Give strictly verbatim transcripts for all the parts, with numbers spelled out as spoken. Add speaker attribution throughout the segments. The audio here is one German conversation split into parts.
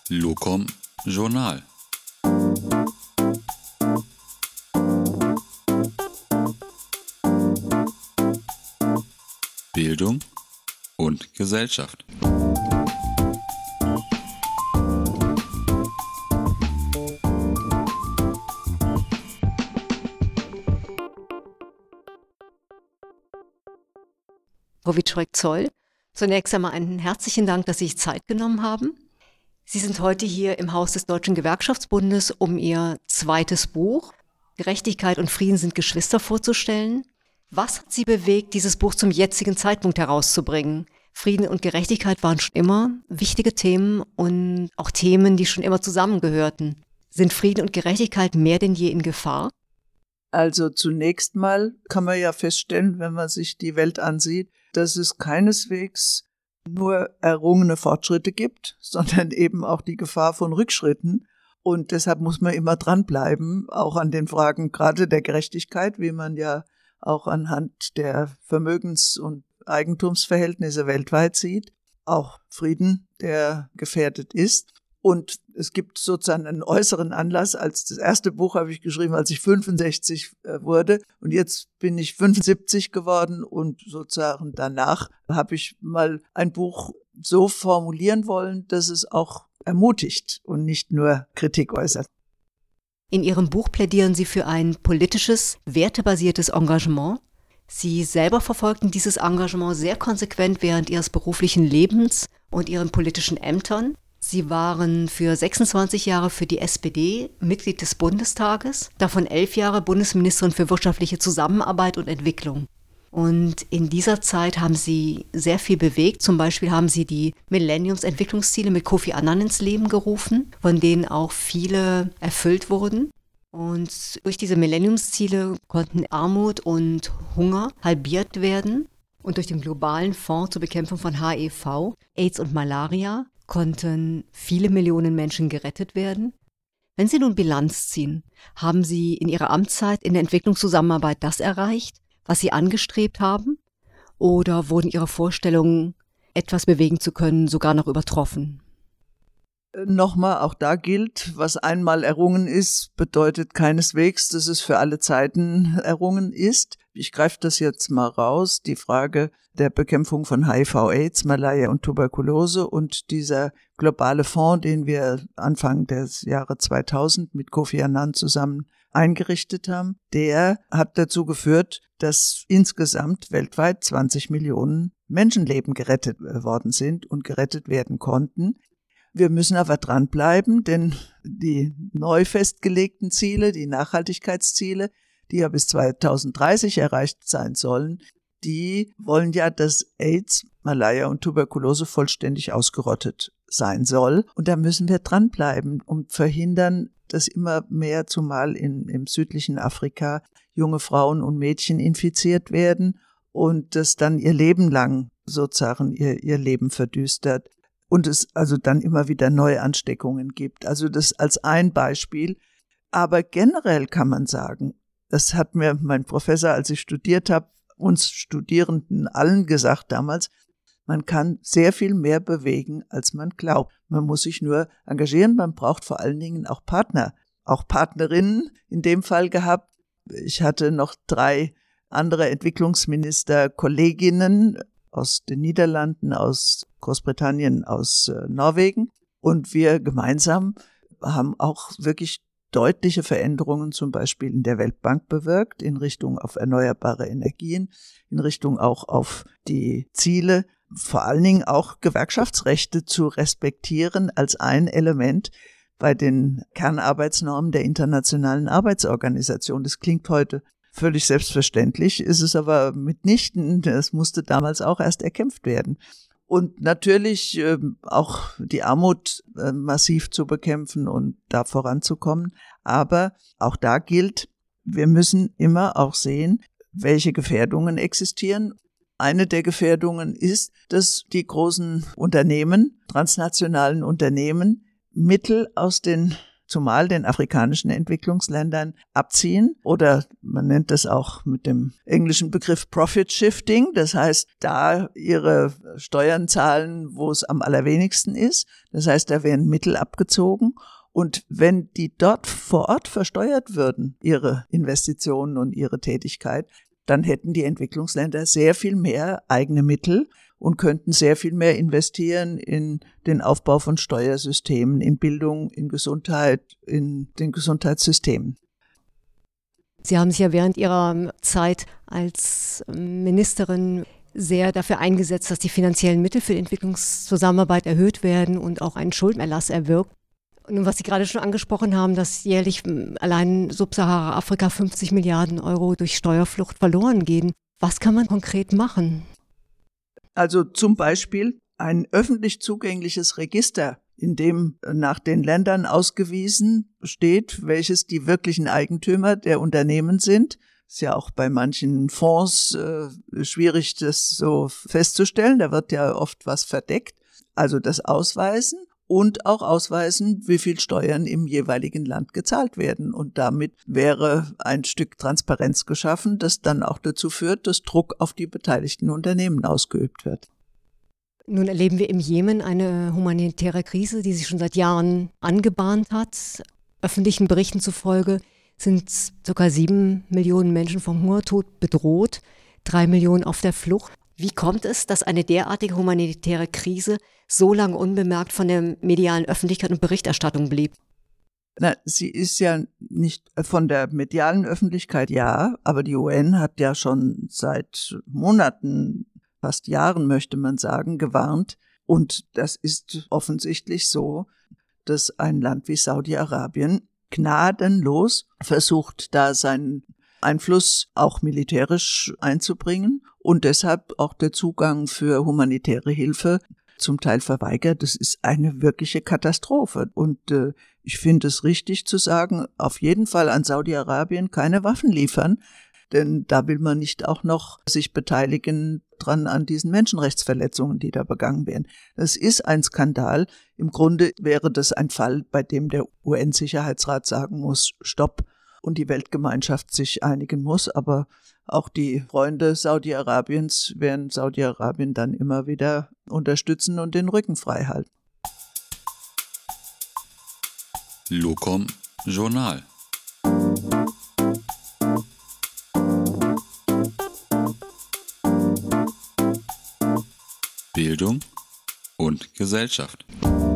Speaker 1: Locum Journal. Bildung und Gesellschaft.
Speaker 2: Frau Wieczorek-Zoll, zunächst einmal einen herzlichen Dank, dass Sie sich Zeit genommen haben. Sie sind heute hier im Haus des Deutschen Gewerkschaftsbundes, um Ihr zweites Buch Gerechtigkeit und Frieden sind Geschwister vorzustellen. Was hat Sie bewegt, dieses Buch zum jetzigen Zeitpunkt herauszubringen? Frieden und Gerechtigkeit waren schon immer wichtige Themen und auch Themen, die schon immer zusammengehörten. Sind Frieden und Gerechtigkeit mehr denn je in Gefahr?
Speaker 3: Also zunächst mal kann man ja feststellen, wenn man sich die Welt ansieht, dass es keineswegs nur errungene Fortschritte gibt, sondern eben auch die Gefahr von Rückschritten. Und deshalb muss man immer dranbleiben, auch an den Fragen gerade der Gerechtigkeit, wie man ja auch anhand der Vermögens- und Eigentumsverhältnisse weltweit sieht. Auch Frieden, der gefährdet ist. Und es gibt sozusagen einen äußeren Anlass. Als das erste Buch habe ich geschrieben, als ich fünfundsechzig wurde. Und jetzt bin ich fünfundsiebzig geworden. Und sozusagen danach habe ich mal ein Buch so formulieren wollen, dass es auch ermutigt und nicht nur Kritik äußert.
Speaker 2: In Ihrem Buch plädieren Sie für ein politisches, wertebasiertes Engagement. Sie selber verfolgten dieses Engagement sehr konsequent während Ihres beruflichen Lebens und Ihren politischen Ämtern. Sie waren für sechsundzwanzig Jahre für die S P D Mitglied des Bundestages, davon elf Jahre Bundesministerin für wirtschaftliche Zusammenarbeit und Entwicklung. Und in dieser Zeit haben Sie sehr viel bewegt. Zum Beispiel haben Sie die Millenniums-Entwicklungsziele mit Kofi Annan ins Leben gerufen, von denen auch viele erfüllt wurden. Und durch diese Millenniumsziele konnten Armut und Hunger halbiert werden. Und durch den globalen Fonds zur Bekämpfung von H I V, AIDS und Malaria konnten viele Millionen Menschen gerettet werden. Wenn Sie nun Bilanz ziehen, haben Sie in Ihrer Amtszeit in der Entwicklungszusammenarbeit das erreicht, was Sie angestrebt haben? Oder wurden Ihre Vorstellungen, etwas bewegen zu können, sogar noch übertroffen?
Speaker 3: Nochmal, auch da gilt, was einmal errungen ist, bedeutet keineswegs, dass es für alle Zeiten errungen ist. Ich greife das jetzt mal raus, die Frage der Bekämpfung von H I V, AIDS, Malaria und Tuberkulose und dieser globale Fonds, den wir Anfang des Jahres zweitausend mit Kofi Annan zusammen eingerichtet haben, der hat dazu geführt, dass insgesamt weltweit zwanzig Millionen Menschenleben gerettet worden sind und gerettet werden konnten. Wir müssen aber dranbleiben, denn die neu festgelegten Ziele, die Nachhaltigkeitsziele, die ja bis zweitausenddreißig erreicht sein sollen, die wollen ja, dass AIDS, Malaria und Tuberkulose vollständig ausgerottet sein soll. Und da müssen wir dranbleiben und verhindern, dass immer mehr, zumal in, im südlichen Afrika, junge Frauen und Mädchen infiziert werden und das dann ihr Leben lang sozusagen ihr, ihr Leben verdüstert. Und es also dann immer wieder neue Ansteckungen gibt. Also das als ein Beispiel. Aber generell kann man sagen, das hat mir mein Professor, als ich studiert habe, uns Studierenden allen gesagt damals, man kann sehr viel mehr bewegen, als man glaubt. Man muss sich nur engagieren, man braucht vor allen Dingen auch Partner, auch Partnerinnen in dem Fall gehabt. Ich hatte noch drei andere Entwicklungsminister, Kolleginnen aus den Niederlanden, aus Großbritannien, aus äh, Norwegen. Und wir gemeinsam haben auch wirklich deutliche Veränderungen zum Beispiel in der Weltbank bewirkt, in Richtung auf erneuerbare Energien, in Richtung auch auf die Ziele, vor allen Dingen auch Gewerkschaftsrechte zu respektieren als ein Element bei den Kernarbeitsnormen der Internationalen Arbeitsorganisation. Das klingt heute völlig selbstverständlich, ist es aber mitnichten. Das musste damals auch erst erkämpft werden. Und natürlich äh, auch die Armut äh, massiv zu bekämpfen und da voranzukommen. Aber auch da gilt, wir müssen immer auch sehen, welche Gefährdungen existieren. Eine der Gefährdungen ist, dass die großen Unternehmen, transnationalen Unternehmen, Mittel aus den zumal den afrikanischen Entwicklungsländern, abziehen. Oder man nennt das auch mit dem englischen Begriff Profit Shifting. Das heißt, da ihre Steuern zahlen, wo es am allerwenigsten ist. Das heißt, da werden Mittel abgezogen. Und wenn die dort vor Ort versteuert würden, ihre Investitionen und ihre Tätigkeit, dann hätten die Entwicklungsländer sehr viel mehr eigene Mittel und könnten sehr viel mehr investieren in den Aufbau von Steuersystemen, in Bildung, in Gesundheit, in den Gesundheitssystemen.
Speaker 2: Sie haben sich ja während Ihrer Zeit als Ministerin sehr dafür eingesetzt, dass die finanziellen Mittel für die Entwicklungszusammenarbeit erhöht werden und auch einen Schuldenerlass erwirkt. Und was Sie gerade schon angesprochen haben, dass jährlich allein Subsahara-Afrika fünfzig Milliarden Euro durch Steuerflucht verloren gehen. Was kann man konkret machen?
Speaker 3: Also zum Beispiel ein öffentlich zugängliches Register, in dem nach den Ländern ausgewiesen steht, welches die wirklichen Eigentümer der Unternehmen sind. Ist ja auch bei manchen Fonds äh, schwierig, das so festzustellen. Da wird ja oft was verdeckt. Also das Ausweisen. Und auch ausweisen, wie viel Steuern im jeweiligen Land gezahlt werden. Und damit wäre ein Stück Transparenz geschaffen, das dann auch dazu führt, dass Druck auf die beteiligten Unternehmen ausgeübt wird.
Speaker 2: Nun erleben wir im Jemen eine humanitäre Krise, die sich schon seit Jahren angebahnt hat. Öffentlichen Berichten zufolge sind ca. sieben Millionen Menschen vom Hungertod bedroht, drei Millionen auf der Flucht. Wie kommt es, dass eine derartige humanitäre Krise so lange unbemerkt von der medialen Öffentlichkeit und Berichterstattung blieb?
Speaker 3: Na, sie ist ja nicht von der medialen Öffentlichkeit, ja, aber die U N hat ja schon seit Monaten, fast Jahren möchte man sagen, gewarnt. Und das ist offensichtlich so, dass ein Land wie Saudi-Arabien gnadenlos versucht, da seinen Einfluss auch militärisch einzubringen und deshalb auch der Zugang für humanitäre Hilfe zum Teil verweigert. Das ist eine wirkliche Katastrophe. Und äh, ich finde es richtig zu sagen, auf jeden Fall an Saudi-Arabien keine Waffen liefern, denn da will man nicht auch noch sich beteiligen dran an diesen Menschenrechtsverletzungen, die da begangen werden. Das ist ein Skandal. Im Grunde wäre das ein Fall, bei dem der U N-Sicherheitsrat sagen muss, stopp, und die Weltgemeinschaft sich einigen muss, aber auch die Freunde Saudi-Arabiens werden Saudi-Arabien dann immer wieder unterstützen und den Rücken frei halten.
Speaker 1: Locom Journal. Bildung und Gesellschaft.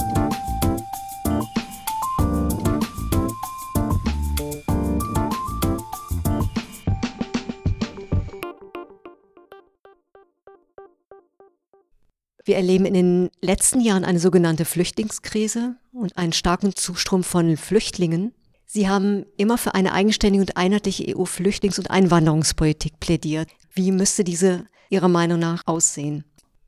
Speaker 2: Wir erleben in den letzten Jahren eine sogenannte Flüchtlingskrise und einen starken Zustrom von Flüchtlingen. Sie haben immer für eine eigenständige und einheitliche E U-Flüchtlings- und Einwanderungspolitik plädiert. Wie müsste diese Ihrer Meinung nach aussehen?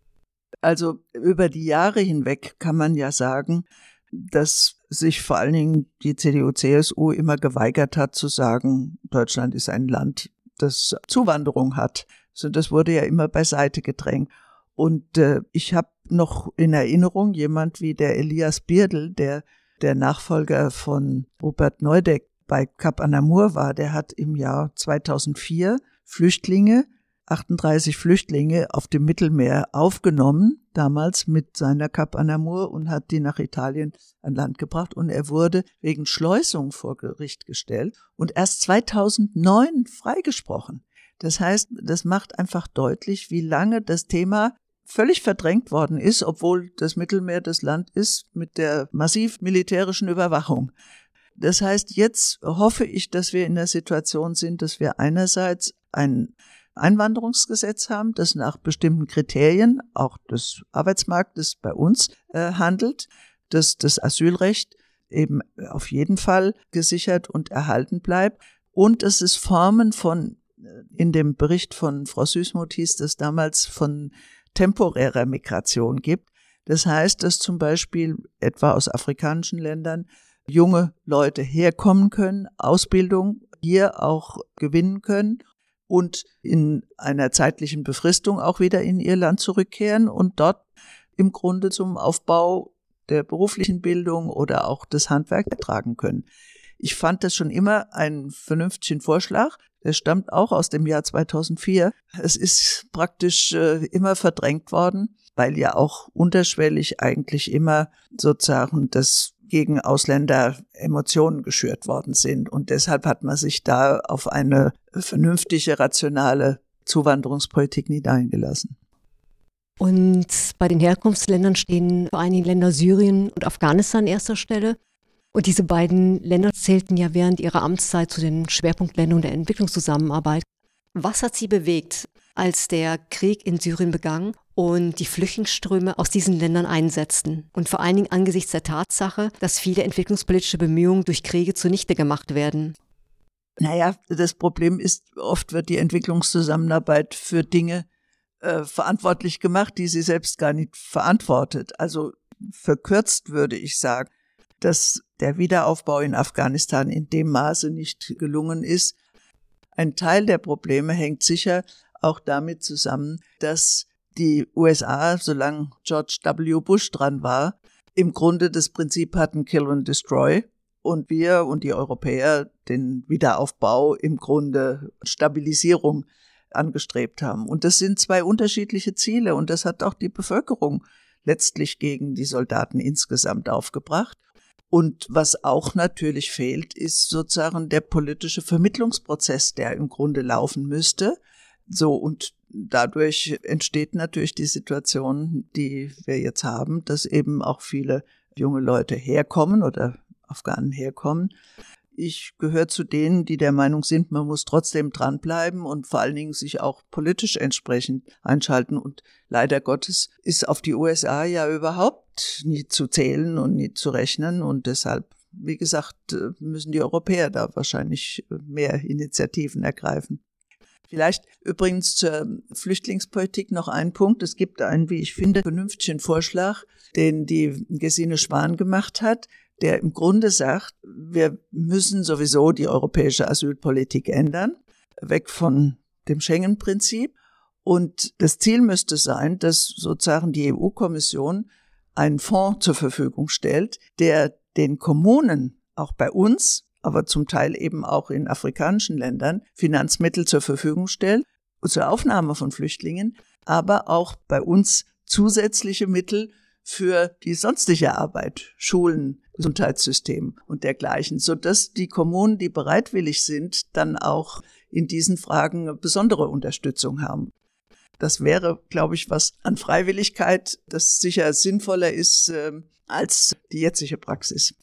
Speaker 3: Also über die Jahre hinweg kann man ja sagen, dass sich vor allen Dingen die C D U C S U immer geweigert hat zu sagen, Deutschland ist ein Land, das Zuwanderung hat. Also das wurde ja immer beiseite gedrängt. Und äh, ich habe noch in Erinnerung jemand wie der Elias Birdl, der der Nachfolger von Rupert Neudeck bei Kap Anamur war, der hat im Jahr zweitausendvier Flüchtlinge, achtunddreißig Flüchtlinge auf dem Mittelmeer aufgenommen, damals mit seiner Kap Anamur, und hat die nach Italien an Land gebracht. Und er wurde wegen Schleusung vor Gericht gestellt und erst zweitausendneun freigesprochen. Das heißt, das macht einfach deutlich, wie lange das Thema völlig verdrängt worden ist, obwohl das Mittelmeer das Land ist mit der massiv militärischen Überwachung. Das heißt, jetzt hoffe ich, dass wir in der Situation sind, dass wir einerseits ein Einwanderungsgesetz haben, das nach bestimmten Kriterien, auch des Arbeitsmarktes bei uns, äh, handelt, dass das Asylrecht eben auf jeden Fall gesichert und erhalten bleibt und dass es Formen von, in dem Bericht von Frau Süßmuth hieß das damals, von temporärer Migration gibt. Das heißt, dass zum Beispiel etwa aus afrikanischen Ländern junge Leute herkommen können, Ausbildung hier auch gewinnen können und in einer zeitlichen Befristung auch wieder in ihr Land zurückkehren und dort im Grunde zum Aufbau der beruflichen Bildung oder auch das Handwerk tragen können. Ich fand das schon immer einen vernünftigen Vorschlag. Der stammt auch aus dem Jahr zweitausendvier. Es ist praktisch äh, immer verdrängt worden, weil ja auch unterschwellig eigentlich immer sozusagen das gegen Ausländer Emotionen geschürt worden sind. Und deshalb hat man sich da auf eine vernünftige, rationale Zuwanderungspolitik nicht eingelassen.
Speaker 2: Und bei den Herkunftsländern stehen vor allen Dingen Länder Syrien und Afghanistan an erster Stelle. Und diese beiden Länder zählten ja während ihrer Amtszeit zu den Schwerpunktländern der Entwicklungszusammenarbeit. Was hat Sie bewegt, als der Krieg in Syrien begann und die Flüchtlingsströme aus diesen Ländern einsetzten? Und vor allen Dingen angesichts der Tatsache, dass viele entwicklungspolitische Bemühungen durch Kriege zunichte gemacht werden.
Speaker 3: Naja, das Problem ist, oft wird die Entwicklungszusammenarbeit für Dinge äh, verantwortlich gemacht, die sie selbst gar nicht verantwortet. Also verkürzt würde ich sagen, dass der Wiederaufbau in Afghanistan in dem Maße nicht gelungen ist. Ein Teil der Probleme hängt sicher auch damit zusammen, dass die U S A, solange George W. Bush dran war, im Grunde das Prinzip hatten Kill and Destroy und wir und die Europäer den Wiederaufbau im Grunde Stabilisierung angestrebt haben. Und das sind zwei unterschiedliche Ziele und das hat auch die Bevölkerung letztlich gegen die Soldaten insgesamt aufgebracht. Und was auch natürlich fehlt, ist sozusagen der politische Vermittlungsprozess, der im Grunde laufen müsste. So, und dadurch entsteht natürlich die Situation, die wir jetzt haben, dass eben auch viele junge Leute herkommen oder Afghanen herkommen. Ich gehöre zu denen, die der Meinung sind, man muss trotzdem dranbleiben und vor allen Dingen sich auch politisch entsprechend einschalten. Und leider Gottes ist auf die U S A ja überhaupt nie zu zählen und nie zu rechnen. Und deshalb, wie gesagt, müssen die Europäer da wahrscheinlich mehr Initiativen ergreifen. Vielleicht übrigens zur Flüchtlingspolitik noch ein Punkt. Es gibt einen, wie ich finde, vernünftigen Vorschlag, den die Gesine Schwan gemacht hat, der im Grunde sagt, wir müssen sowieso die europäische Asylpolitik ändern, weg von dem Schengen-Prinzip. Und das Ziel müsste sein, dass sozusagen die E U-Kommission einen Fonds zur Verfügung stellt, der den Kommunen, auch bei uns, aber zum Teil eben auch in afrikanischen Ländern, Finanzmittel zur Verfügung stellt, zur Aufnahme von Flüchtlingen, aber auch bei uns zusätzliche Mittel für die sonstige Arbeit, Schulen, Gesundheitssystem und dergleichen, sodass die Kommunen, die bereitwillig sind, dann auch in diesen Fragen besondere Unterstützung haben. Das wäre, glaube ich, was an Freiwilligkeit, das sicher sinnvoller ist äh, als die jetzige Praxis.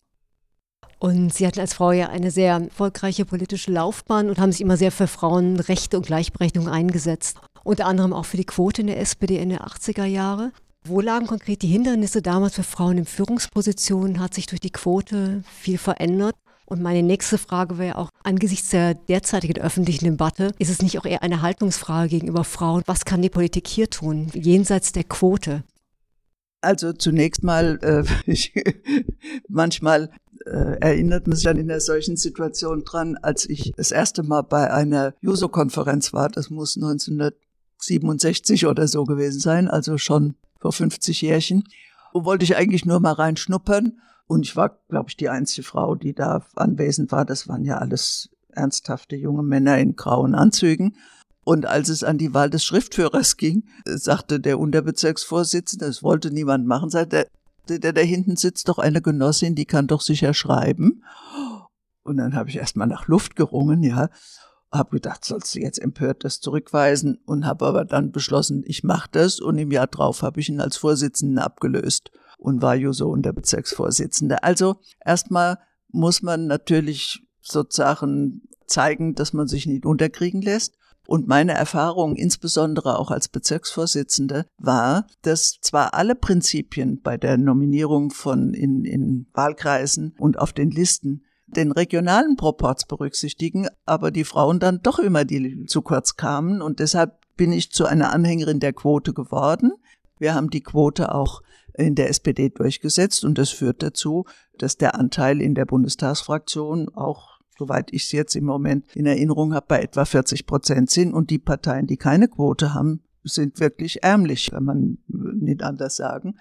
Speaker 2: Und Sie hatten als Frau ja eine sehr erfolgreiche politische Laufbahn und haben sich immer sehr für Frauenrechte und Gleichberechtigung eingesetzt. Unter anderem auch für die Quote in der S P D in der achtziger Jahre. Wo lagen konkret die Hindernisse damals für Frauen in Führungspositionen? Hat sich durch die Quote viel verändert? Und meine nächste Frage wäre auch, angesichts der derzeitigen öffentlichen Debatte, ist es nicht auch eher eine Haltungsfrage gegenüber Frauen? Was kann die Politik hier tun, jenseits der Quote?
Speaker 3: Also zunächst mal, äh, ich, manchmal äh, erinnert man sich dann in einer solchen Situation dran, als ich das erste Mal bei einer Juso-Konferenz war, das muss neunzehnhundertsiebenundsechzig oder so gewesen sein, also schon vor fünfzig Jährchen, und wollte ich eigentlich nur mal reinschnuppern. Und ich war, glaube ich, die einzige Frau, die da anwesend war. Das waren ja alles ernsthafte junge Männer in grauen Anzügen. Und als es an die Wahl des Schriftführers ging, sagte der Unterbezirksvorsitzende, das wollte niemand machen, sagte, der, der da hinten sitzt, doch eine Genossin, die kann doch sicher schreiben. Und dann habe ich erst mal nach Luft gerungen, ja. Habe gedacht, sollst du jetzt empört das zurückweisen, und habe aber dann beschlossen, ich mache das, und im Jahr drauf habe ich ihn als Vorsitzenden abgelöst und war Juso Unterbezirksvorsitzender. Also erstmal muss man natürlich sozusagen zeigen, dass man sich nicht unterkriegen lässt. Und meine Erfahrung, insbesondere auch als Bezirksvorsitzende, war, dass zwar alle Prinzipien bei der Nominierung von in, in Wahlkreisen und auf den Listen den regionalen Proporz berücksichtigen, aber die Frauen dann doch immer die zu kurz kamen, und deshalb bin ich zu einer Anhängerin der Quote geworden. Wir haben die Quote auch in der S P D durchgesetzt, und das führt dazu, dass der Anteil in der Bundestagsfraktion auch, soweit ich es jetzt im Moment in Erinnerung habe, bei etwa vierzig Prozent sind, und die Parteien, die keine Quote haben, sind wirklich ärmlich, kann man nicht anders sagen.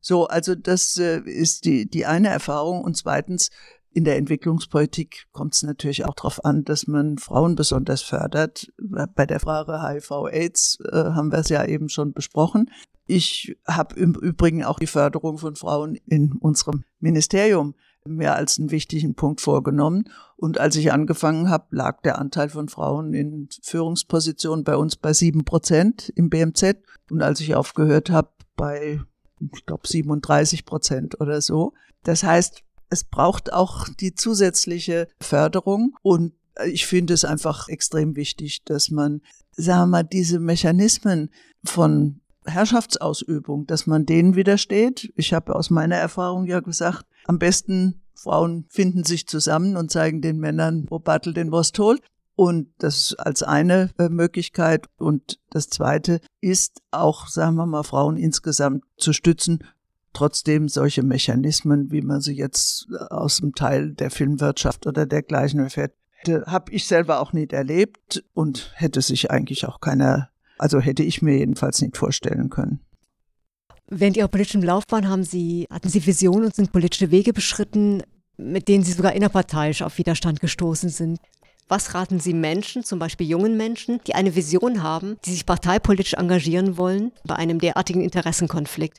Speaker 3: So, also das äh, ist die, die eine Erfahrung. Und zweitens, in der Entwicklungspolitik kommt es natürlich auch darauf an, dass man Frauen besonders fördert. Bei der Frage H I V-Aids äh, haben wir es ja eben schon besprochen. Ich habe im Übrigen auch die Förderung von Frauen in unserem Ministerium mir als einen wichtigen Punkt vorgenommen. Und als ich angefangen habe, lag der Anteil von Frauen in Führungspositionen bei uns bei sieben Prozent im B M Z. Und als ich aufgehört habe, bei, ich glaube, siebenunddreißig Prozent oder so. Das heißt, es braucht auch die zusätzliche Förderung. Und ich finde es einfach extrem wichtig, dass man, sagen wir mal, diese Mechanismen von Herrschaftsausübung, dass man denen widersteht. Ich habe aus meiner Erfahrung ja gesagt, am besten Frauen finden sich zusammen und zeigen den Männern, wo Bartel den Wurst holt. Und das als eine äh, Möglichkeit. Und das zweite ist auch, sagen wir mal, Frauen insgesamt zu stützen. Trotzdem solche Mechanismen, wie man sie jetzt aus dem Teil der Filmwirtschaft oder dergleichen erfährt, habe ich selber auch nicht erlebt und hätte sich eigentlich auch keiner, also hätte ich mir jedenfalls nicht vorstellen können.
Speaker 2: Während Ihrer politischen Laufbahn haben Sie, hatten Sie Visionen und sind politische Wege beschritten, mit denen Sie sogar innerparteiisch auf Widerstand gestoßen sind. Was raten Sie Menschen, zum Beispiel jungen Menschen, die eine Vision haben, die sich parteipolitisch engagieren wollen, bei einem derartigen Interessenkonflikt?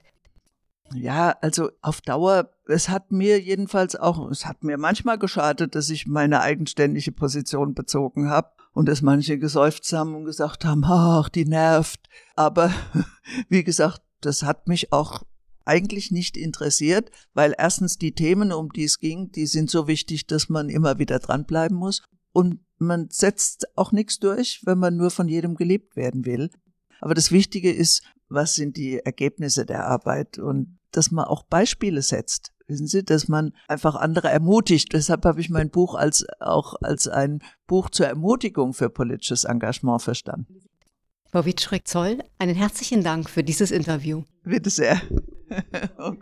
Speaker 3: Ja, also auf Dauer, es hat mir jedenfalls auch, es hat mir manchmal geschadet, dass ich meine eigenständige Position bezogen habe und dass manche geseufzt haben und gesagt haben, ach, die nervt. Aber wie gesagt, das hat mich auch eigentlich nicht interessiert, weil erstens die Themen, um die es ging, die sind so wichtig, dass man immer wieder dranbleiben muss. Und man setzt auch nichts durch, wenn man nur von jedem geliebt werden will. Aber das Wichtige ist, was sind die Ergebnisse der Arbeit und dass man auch Beispiele setzt. Wissen Sie, dass man einfach andere ermutigt. Deshalb habe ich mein Buch als auch als ein Buch zur Ermutigung für politisches Engagement verstanden.
Speaker 2: Frau Witschreck-Zoll, einen herzlichen Dank für dieses Interview.
Speaker 3: Bitte sehr.